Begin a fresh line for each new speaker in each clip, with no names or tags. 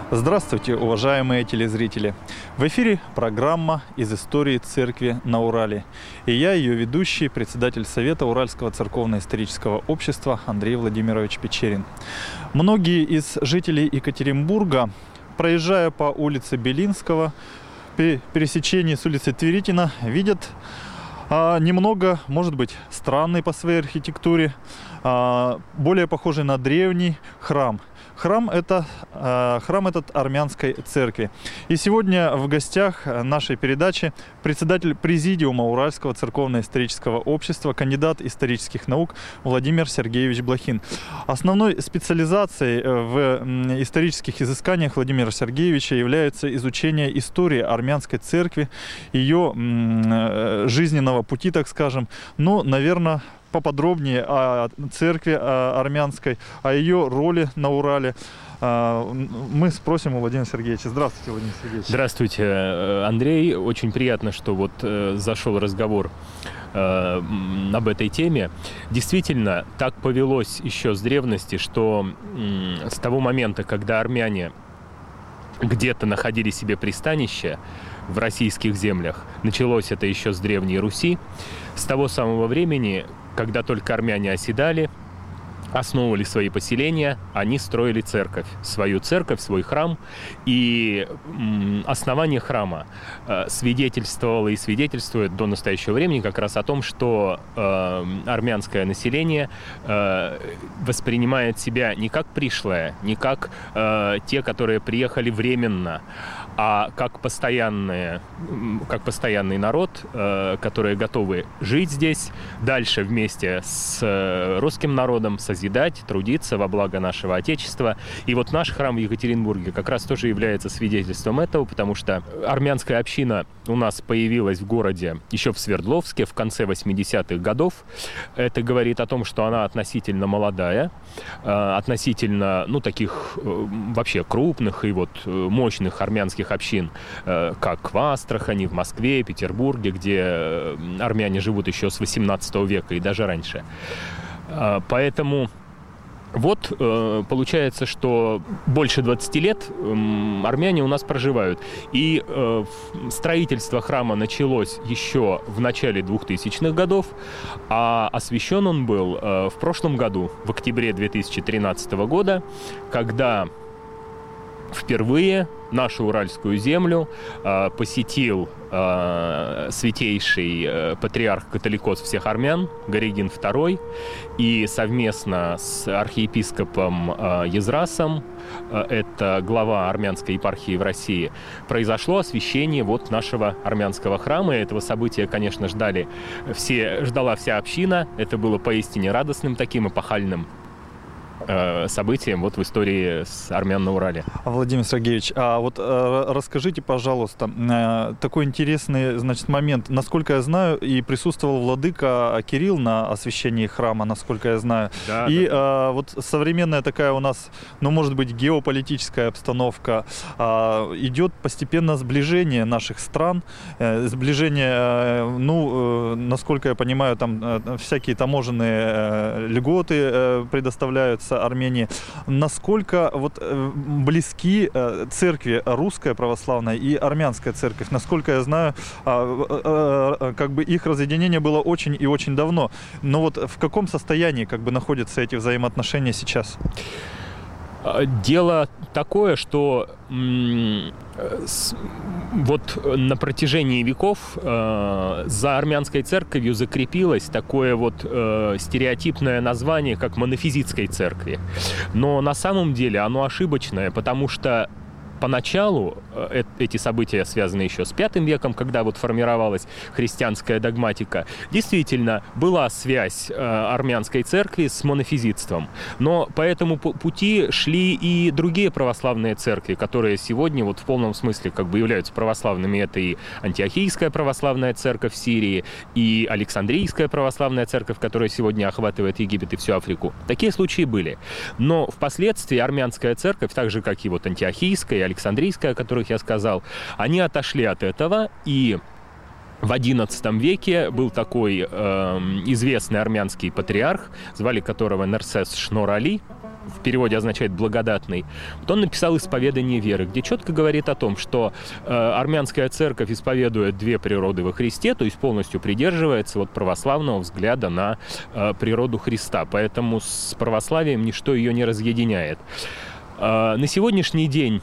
Здравствуйте, уважаемые телезрители! В эфире программа «Из истории церкви на Урале». И я, ее ведущий, председатель Совета Уральского церковно-исторического общества Андрей Владимирович Печерин. Многие из жителей Екатеринбурга, проезжая по улице Белинского, при пересечении с улицей Тверитина, видят немного, может быть, странный по своей архитектуре, более похожий на древний храм. Храм этот армянской церкви. И сегодня в гостях нашей передачи председатель президиума Уральского церковно-исторического общества, кандидат исторических наук Владимир Сергеевич Блохин. Основной специализацией в исторических изысканиях Владимира Сергеевича является изучение истории армянской церкви, ее жизненного пути, так скажем. Ну, наверное, поподробнее о церкви армянской, о ее роли на Урале мы спросим у Владимира Сергеевича. Здравствуйте, Владимир Сергеевич.
Здравствуйте, Андрей. Очень приятно, что зашел разговор об этой теме. Действительно, так повелось еще с древности, что с того момента, когда армяне где-то находили себе пристанище в российских землях, началось это еще с Древней Руси, с того самого времени, когда только армяне оседали, основывали свои поселения, они строили церковь, свой храм. И основание храма свидетельствовало и свидетельствует до настоящего времени как раз о том, что армянское население воспринимает себя не как пришлое, не как те, которые приехали временно, а как постоянный народ, которые готовы жить здесь дальше вместе с русским народом, созидать, трудиться во благо нашего Отечества. И вот наш храм в Екатеринбурге как раз тоже является свидетельством этого, потому что армянская община у нас появилась в городе еще в Свердловске в конце 80-х годов. Это говорит о том, что она относительно молодая, относительно, таких вообще крупных и мощных армянских общин, как в Астрахани, в Москве, Петербурге, где армяне живут еще с 18 века и даже раньше. Поэтому получается, что больше 20 лет армяне у нас проживают. И строительство храма началось еще в начале 2000-х годов, а освящен он был в прошлом году, в октябре 2013 года, когда впервые нашу уральскую землю посетил святейший патриарх-католикос всех армян Горегин II, и совместно с архиепископом Езрасом, это глава армянской епархии в России, произошло освящение нашего армянского храма. И этого события, конечно, ждала вся община. Это было поистине радостным, таким эпохальным событием в истории с армян на Урале.
Владимир Сергеевич, расскажите, пожалуйста, такой интересный, момент. Насколько я знаю, и присутствовал владыка Кирилл на освящении храма, насколько я знаю.
Да,
и современная такая у нас, может быть, геополитическая обстановка, идет постепенно сближение наших стран, сближение, насколько я понимаю, там всякие таможенные льготы предоставляются Армении. Насколько близки церкви русская православная и армянская церковь? Насколько я знаю, их разъединение было очень и очень давно. Но в каком состоянии находятся эти взаимоотношения сейчас?
Дело такое, что на протяжении веков за армянской церковью закрепилось такое стереотипное название, как монофизитской церкви. Но на самом деле оно ошибочное, потому что поначалу эти события связаны еще с V веком, когда формировалась христианская догматика. Действительно, была связь армянской церкви с монофизитством. Но по этому пути шли и другие православные церкви, которые сегодня в полном смысле являются православными. Это и Антиохийская православная церковь в Сирии, и Александрийская православная церковь, которая сегодня охватывает Египет и всю Африку. Такие случаи были. Но впоследствии армянская церковь, так же как и Антиохийская, Александрийская, о которых я сказал, они отошли от этого, и в XI веке был такой известный армянский патриарх, звали которого Нерсес Шнор Али, в переводе означает «благодатный», вот он написал «Исповедание веры», где четко говорит о том, что армянская церковь исповедует две природы во Христе, то есть полностью придерживается вот православного взгляда на природу Христа. Поэтому с православием ничто ее не разъединяет. На сегодняшний день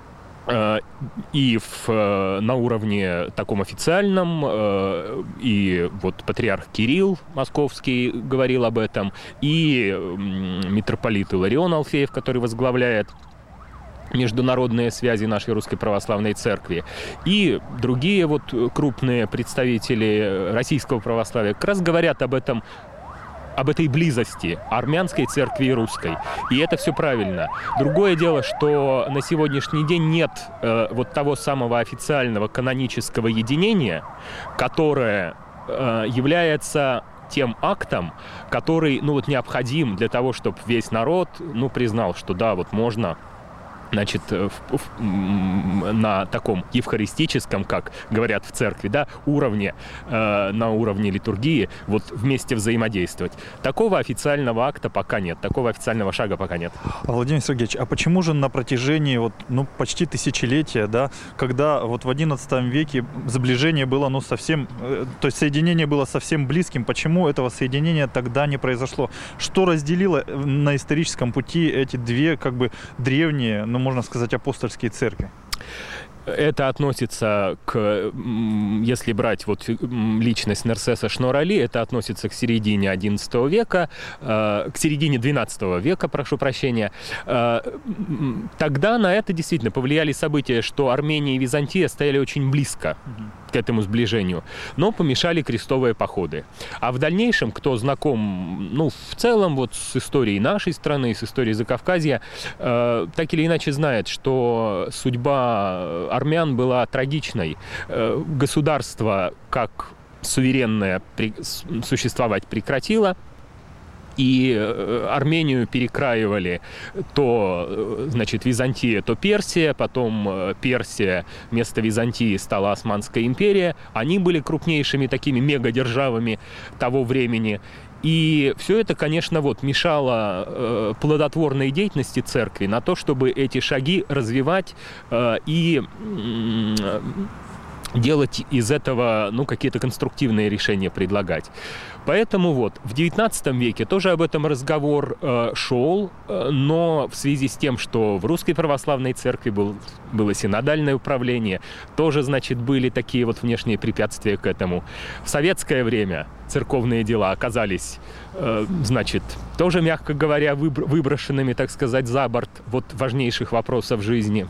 и на уровне таком официальном, и вот патриарх Кирилл Московский говорил об этом, и митрополит Иларион Алфеев, который возглавляет международные связи нашей Русской Православной Церкви, и другие вот крупные представители российского православия как раз говорят об этой близости армянской церкви и русской. И это все правильно. Другое дело, что на сегодняшний день нет вот того самого официального канонического единения, которое является тем актом, который необходим для того, чтобы весь народ признал, что да, вот можно, значит, на таком евхаристическом, как говорят в церкви, да, уровне, на уровне литургии, вот вместе взаимодействовать. Такого официального акта пока нет, такого официального шага пока нет.
Владимир Сергеевич, а почему же на протяжении почти тысячелетия, да, когда вот в XI веке сближение было, совсем, то есть соединение было совсем близким, почему этого соединения тогда не произошло? Что разделило на историческом пути эти две, древние, можно сказать, апостольские церкви?
Это относится к, если брать личность Нерсеса Шнор-Али, это относится к середине XI века, к середине XII века, прошу прощения. Тогда на это действительно повлияли события, что Армения и Византия стояли очень близко к этому сближению, но помешали крестовые походы. А в дальнейшем, кто знаком, в целом, с историей нашей страны, с историей Закавказья, так или иначе знает, что судьба армян была трагичной. Государство, как суверенное, существовать прекратило, и Армению перекраивали то, Византия, то Персия, потом Персия вместо Византии стала Османская империя. Они были крупнейшими такими мегадержавами того времени. И все это, конечно, мешало плодотворной деятельности церкви на то, чтобы эти шаги развивать и делать из этого, какие-то конструктивные решения предлагать. Поэтому в XIX веке тоже об этом разговор шел, но в связи с тем, что в Русской Православной Церкви было синодальное управление, тоже, были такие внешние препятствия к этому. В советское время церковные дела оказались, тоже, мягко говоря, выброшенными, так сказать, за борт важнейших вопросов жизни.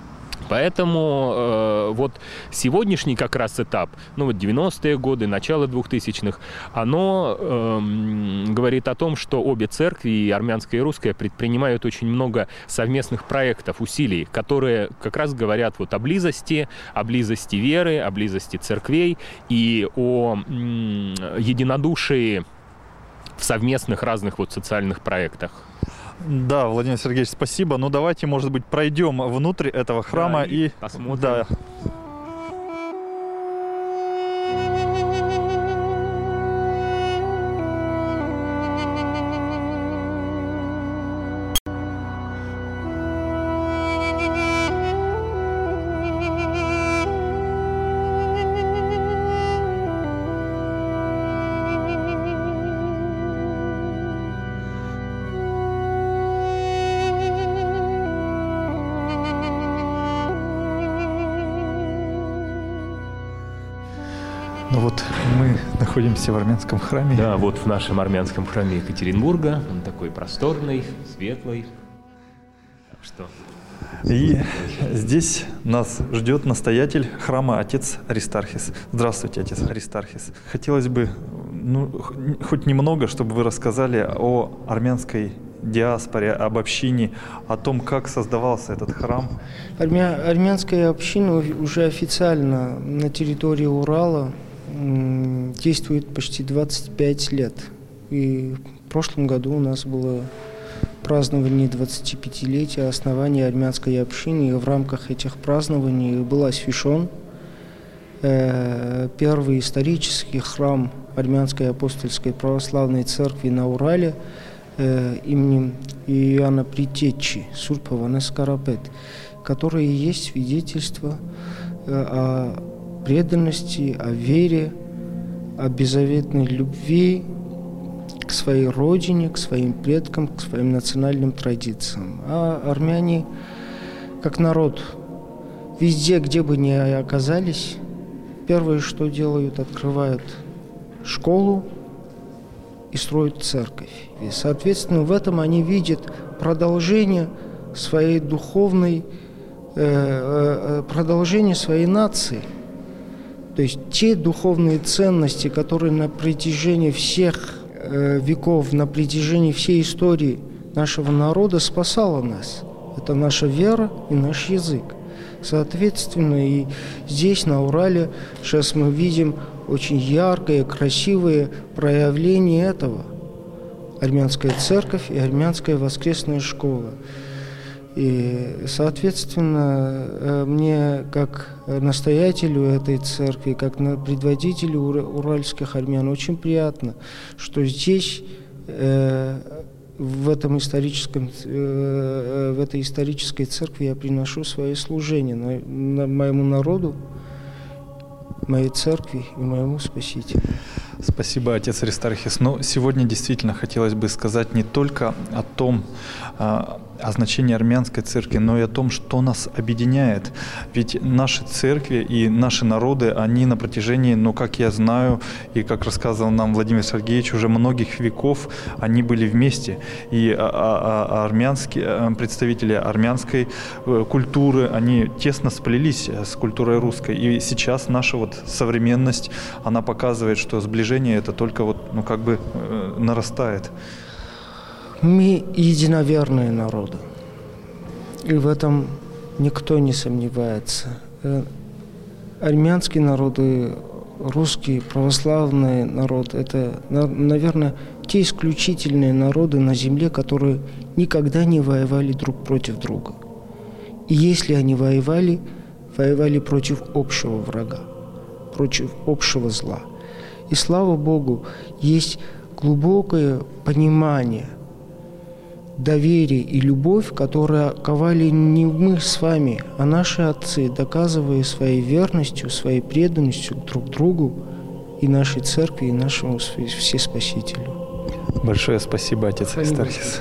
Поэтому сегодняшний как раз этап, 90-е годы, начало 2000-х, оно говорит о том, что обе церкви, и армянская, и русская, предпринимают очень много совместных проектов, усилий, которые как раз говорят о близости веры, о близости церквей и о единодушии в совместных разных социальных проектах.
Да, Владимир Сергеевич, спасибо. Давайте, может быть, пройдем внутрь этого храма и
посмотрим.
Да. Мы находимся в армянском храме.
Да, в нашем армянском храме Екатеринбурга. Он такой просторный, светлый. Так что...
И здесь нас ждет настоятель храма, отец Аристархис. Здравствуйте, отец Аристархис. Хотелось бы, хоть немного, чтобы вы рассказали о армянской диаспоре, об общине, о том, как создавался этот храм.
Армянская община уже официально на территории Урала действует почти 25 лет. И в прошлом году у нас было празднование 25-летия основания армянской общины. И в рамках этих празднований был освящен первый исторический храм Армянской апостольской православной церкви на Урале. именем Иоанна Предтечи Сурпова Скарапет, которые есть свидетельство о преданности, о вере, о беззаветной любви к своей родине, к своим предкам, к своим национальным традициям. А армяне, как народ, везде, где бы ни оказались, первое, что делают, открывают школу и строят церковь. И, соответственно, в этом они видят продолжение своей духовной, продолжение своей нации. То есть те духовные ценности, которые на протяжении всех веков, на протяжении всей истории нашего народа спасала нас. Это наша вера и наш язык. Соответственно, и здесь, на Урале, сейчас мы видим очень яркое, красивое проявление этого. Армянская церковь и армянская воскресная школа. И, соответственно, мне, как настоятелю этой церкви, как предводителю уральских армян, очень приятно, что здесь, в этой исторической церкви, я приношу свои служения моему народу, моей церкви и моему Спасителю.
Спасибо, отец Аристархис. Но сегодня действительно хотелось бы сказать не только о значении армянской церкви, но и о том, что нас объединяет. Ведь наши церкви и наши народы, они на протяжении, как я знаю, и как рассказывал нам Владимир Сергеевич, уже многих веков они были вместе. И армянские представители армянской культуры, они тесно сплелись с культурой русской. И сейчас наша современность, она показывает, что сближение это только нарастает.
Мы единоверные народы, и в этом никто не сомневается. Армянский народ и русский православный народ – это, наверное, те исключительные народы на земле, которые никогда не воевали друг против друга. И если они воевали против общего врага, против общего зла. И слава Богу, есть глубокое понимание, доверие и любовь, которые ковали не мы с вами, а наши отцы, доказывая своей верностью, своей преданностью друг другу и нашей церкви, и нашему Всеспасителю.
Большое спасибо, отец Аристархис.